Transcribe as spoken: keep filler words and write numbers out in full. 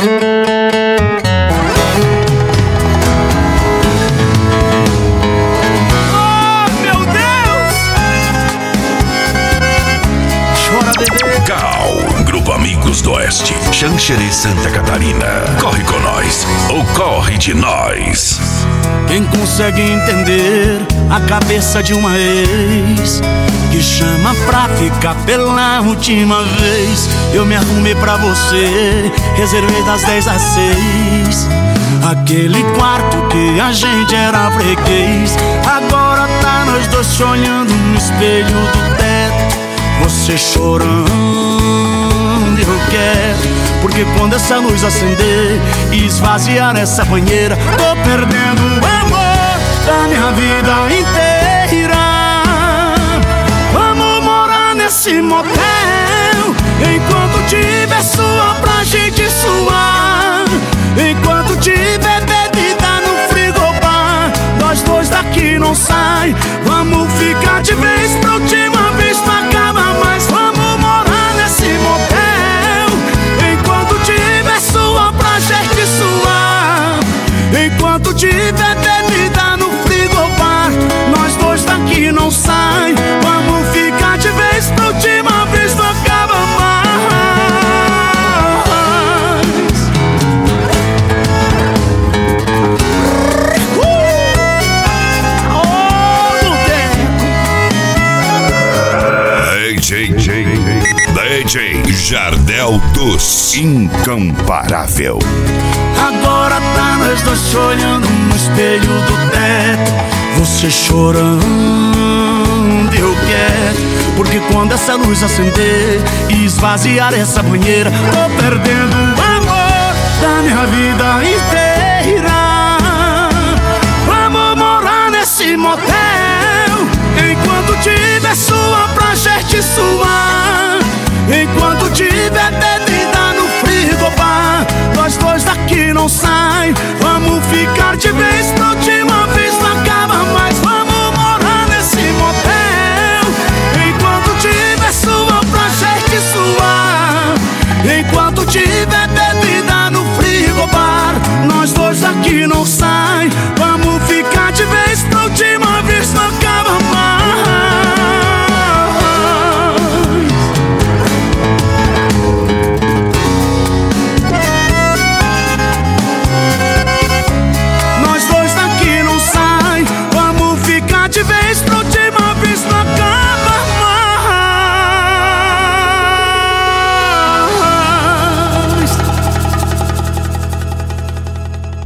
Amigos do Oeste, Xanxerê, Santa Catarina. Corre com nós, ou corre de nós. Quem consegue entender a cabeça de uma ex que chama pra ficar pela última vez? Eu me arrumei pra você, reservei das dez às seis aquele quarto que a gente era freguês. Agora tá nós dois se olhando no espelho do teto, você chorando. Eu quero, porque quando essa luz acender e esvaziar essa banheira, tô perdendo o amor da minha vida inteira. Vamos morar nesse motel, enquanto tiver suor pra gente suar, enquanto tiver bebida no frigobar, nós dois daqui não sai. Vamos ficar de vez pra última vez, não acaba mais. Vamos morar nesse motel, enquanto tiver bebida no frigobar, nós dois daqui não sai. Vamos ficar de vez pra última vez, não acaba mais. Uh! Oh, no tempo. D J D J Jardel dos Incomparável. Agora tá nós dois se olhando no espelho do teto, você chorando. Eu quero, porque quando essa luz acender e esvaziar essa banheira, tô perdendo a